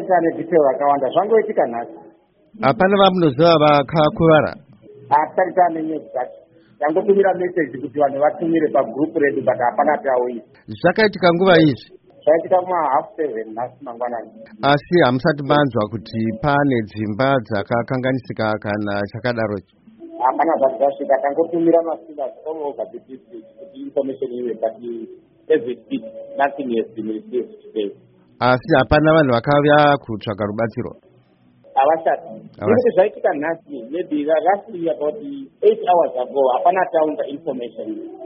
taita nedetail akawanda zvangoitika nhasi. Hapana vamunoziva vakakuvara? Taita nenyedzi dzacho. Tangotumira message kuti vanhu vatumire pagroup redu but hapana tauya. Zvakaitika nguva izvi? Zvaitika kuma7:30 nhasi mangwanani. Asi hamusati manzwa kuti pane dzimba dzakakanganisika kana chakadarochi? Hapana zvati zvasvika, tangotumira masilas all over the district kuti information iwe, but as we speak nothing has been received today. Asi hapana vanhu vakauya kutsvaga rubatsiro? Havashati. Nekuti zvaitika nhasi maybe roughly about 8 hours ago hapana taunda information.